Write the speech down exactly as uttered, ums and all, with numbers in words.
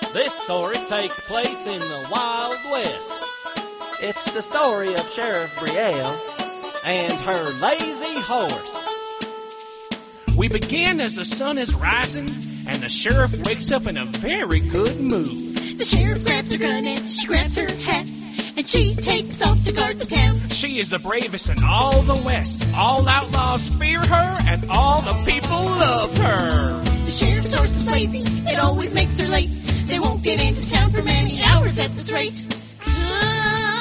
This story takes place in the Wild West. It's the story of Sheriff Brielle and her lazy horse. We begin as the sun is rising, and the sheriff wakes up in a very good mood. The sheriff grabs her gun and she grabs her hat, and she takes off to guard the town. She is the bravest in all the West. All outlaws fear her, and all the people love her. The sheriff's horse is lazy, it always makes her late. They won't get into town for many hours at this rate. Come